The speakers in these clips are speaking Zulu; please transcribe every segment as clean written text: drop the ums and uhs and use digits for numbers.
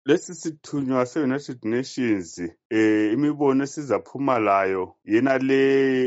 Lesi sithunywa se-United Nations imibono esizaphuma layo yena le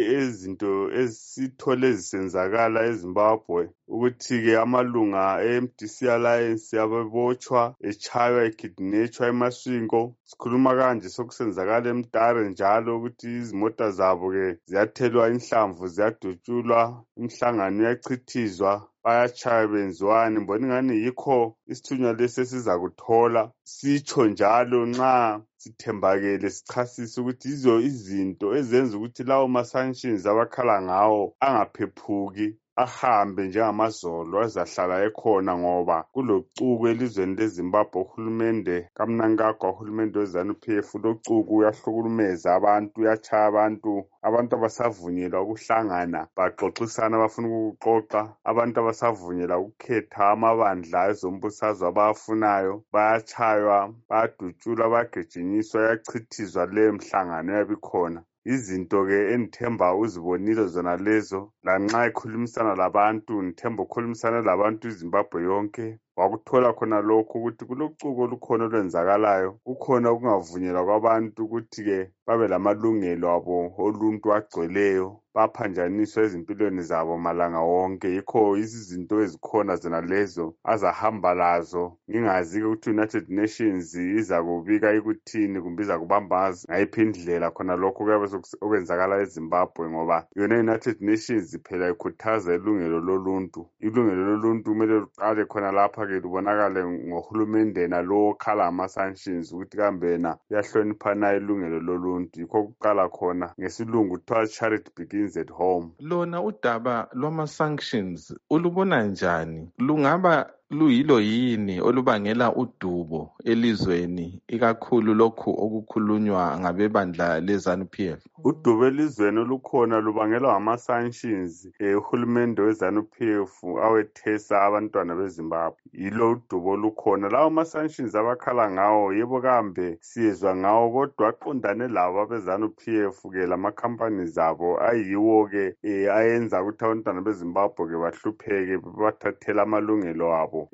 ezinto esithole zisenzakala eZimbabwe ukuthi-ke amalunga e-MDC Alliance abebotshwa echaywa ekidnetshwa eMasvingo. Sikhuluma kanje sokusenzakala eMtare njalo ukuthi izimota zabo-ke ziyathelwa inhlamvu ziyadutshulwa, imihlangano iyachithizwa, bayatshaya benziwani. Mbona ingani yikho isithunywa lesi esizakuthola sitsho njalo nxa sithembakele sichasisa ukuthi izinto ezenza ukuthi lawo ma-sanctions abakhala ngawo angaphephuki ahambe njengamazolo azahlala ekhona ngoba kulocuku elizweni leZimbabwe. Uhulumende kaMnangagwa, uhulumende weZANU-PF, locuku uyahlukumeza abantu, uyatshaya abantu abasavunyelwa ukuhlangana baxoxisana abafuna ukuxoxa, abantu abasavunyelwa ukukhetha amabandla ezombusazwe abawafunayo bayatshaywa, bayadutshulwa, bayagijinyiswa, yachithizwa leyo mhlangano yabikhona. Izinto-ke endithemba uzibonile zona lezo, lanxa ekhulumisana labantu, ngithemba ukhulumisana labantu iZimbabwe yonke, wakuthola khona lokhu ukuthi kulocuku olukhona olwenzakalayo, kukhona ukungavunyelwa kwabantu ukuthi-ke babe lamalungelo abo oluntu agcweleyo, baphanjaniswa ezimpilweni zabo malanga wonke. Yikho izinto ezikhona zona lezo azahamba lazo. Ngingazi-ke ukuthi United Nations iza kubika ikuthini kumbe iza kubambaza ngayiphi indlela khona lokho kuyabe okwenzakala eZimbabwe, ngoba yona United Nations phela ikhuthaza ilungelo loluntu. Ilungelo loluntu kumele luqale khona lapha-ke lubonakale ngohulumende nalo okhala ama-sanctions ukuthi kambe yena uyahlonipha na ilungelo loluntu. Yikho kuqala khona, ngesilungu kuthiwa charity begins at home. Lona udaba lwama-sanctions ulubona njani? Lungaba luyilo yini olubangela udubo elizweni, ikakhulu lokhu okukhulunywa ngabebandla leZANU-PF? Udubo elizweni olukhona lubangelwa ngama-sanctions uhulumende weZANU-PF awethesa abantwana beZimbabwe. Yilo udubo olukhona. Lawo ma-sanctions abakhala ngawo yebo kambe siyezwa ngawo, kodwa aqondane labo abeZANU-PF-ke lama-companies abo ayiwo-ke ayenza ukuthi abantwana beZimbabwe-ke bahlupheke, bathathela amalungelo abo.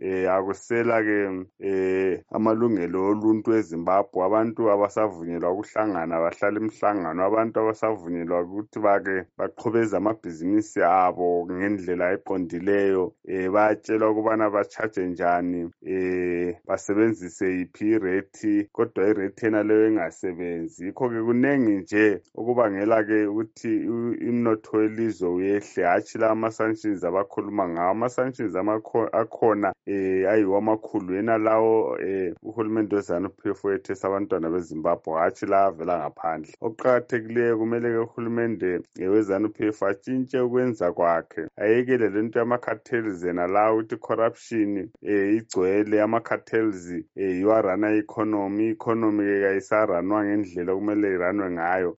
Akusela-ke amalungelo oluntu eZimbabwe. Abantu abasavunyelwa ukuhlangana bahlala imihlangano, abantu abasavunyelwa ukuthi baqhubeza amabhizinisi abo ngendlela eqondileyo. Bayatshelwa ukubana batshaje njani, basebenzise yiphi irate, kodwa irate yena leyo engasebenzi. Yikho-ke kunengi nje okubangela-ke ukuthi imnotho welizwe uyehle, hatshi la ama-sanctions abakhuluma ngawo. Ama-sanctions akhona ayiwo amakhulu, yena lawo uhulumende weZANU-PF wethesa abantwana beZimbabwe, hatshi la avela ngaphandle. Okuqakathekileyo kumele-ke uhulumende weZANU-PF atshintshe ukwenza kwakhe, ayekele lento yama-cartels yena la ukuthi corruption igcwele. Ama-cartels yiwarana i-economy. I-economy-ke kayisaranwa ngendlela okumele iranwe ngayo.